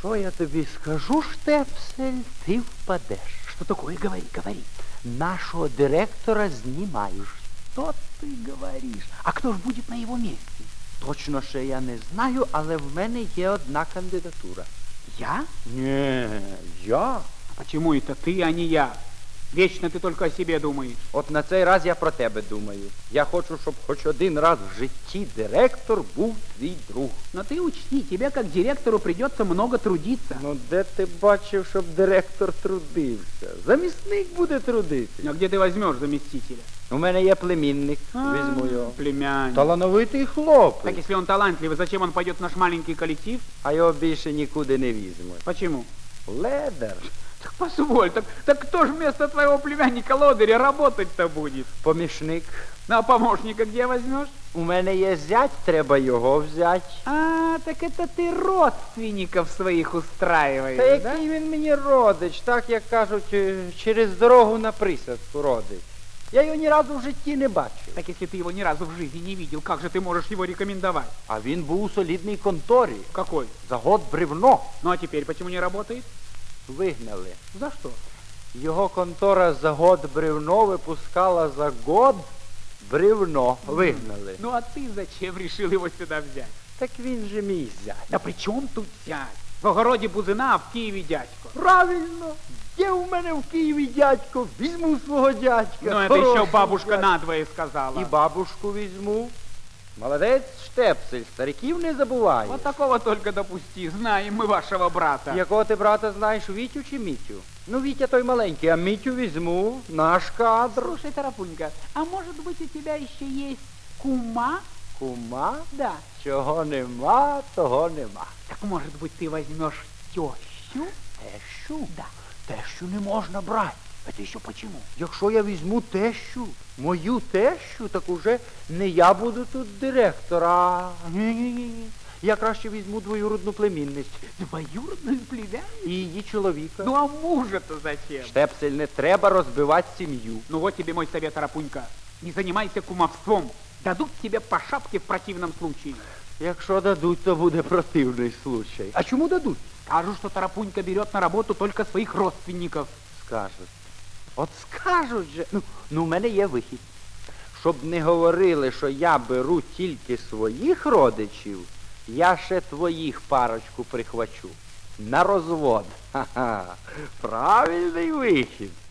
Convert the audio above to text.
Якщо я тобі скажу, Штепсель, ти впадеш. Что такое? Говори, говори. Нашого директора знімаєш. Что ты говоришь? А кто ж будет на его месте? Точно ще я не знаю, але в мене є одна кандидатура. Я? Ні, я. А почему это ты, а не я? Вечно ты только о себе думаешь. От на цей раз я про тебе думаю. Я хочу, щоб хоч один раз в житті директор був твій друг. Но ты учти, тебе как директору придется много трудиться. Ну де ти бачив, щоб директор трудився? Замісник буде трудитися. А где ты возьмешь заместителя? У мене є племінник, візьму його. Племянник. Талановитий хлопець. Так если он талантливый, зачем он пойдет в наш маленький коллектив? А його більше нікуди не візьмуть. Почему? Ледер. Так позволь, так кто же вместо твоего племянника лодыря работать-то будет? Помічник. Ну а помощника где возьмешь? У мене є зять, треба його взяти. А, так это ты родственников своих устраиваешь, Та да? який він мені родич, так як кажуть, через дорогу на присадку родич. Я його ні разу в житті не бачив. Так если ты его ни разу в жизни не видел, как же ты можешь его рекомендовать? А він був у солідній конторі. Какой? За год бревно Ну а теперь почему не работает? вигнали. За что? Його контора за год бревно випускала за год бревно. Вигнали. Ну а ты зачем решил его сюда взять? Так він же мій зять. Да при чем тут взять? В огороде Бузина, а в Киеве дядько. Правильно. Є у мене в Києві дядько, візьму свого дядька. Ну это Хороший еще бабушка дядько. надвое сказала. І бабушку візьму. Молодець, Штепсель, стариків не забуває. Вот такого только допусти, знаем мы вашего брата. Якого ти брата знаєш, Вітю чи Мітю? Ну, Вітя той маленький, а Мітю візьму, наш кадр. Слушай, Тарапунька, а может быть у тебя еще есть кума? Кума? Да. Чого нема, того нема. Так может быть ты возьмешь тещу? Тещу? Да. Тещу не можна брати. Это еще почему? Якщо я візьму тещу, мою тещу, так уже не я буду тут директор, а... Ні-ні-ні. Я краще візьму двоюродну племінницю. Двоюродную племянницу? І її чоловіка. Ну а мужа-то зачем? Штепсель, не треба розбивати сім'ю. Ну вот тебе мой совет, Тарапунька. Не занимайся кумовством. Дадут тебе по шапке в противном случае. Якщо дадуть, то буде противний случай. А чому дадуть? Скажут, что Тарапунька берет на работу только своих родственников. Скажуть. От скажуть же. Ну, в мене є вихід. Щоб не говорили, що я беру тільки своїх родичів, я ще твоїх парочку прихвачу. На розвод. Ха-ха. Правильний вихід.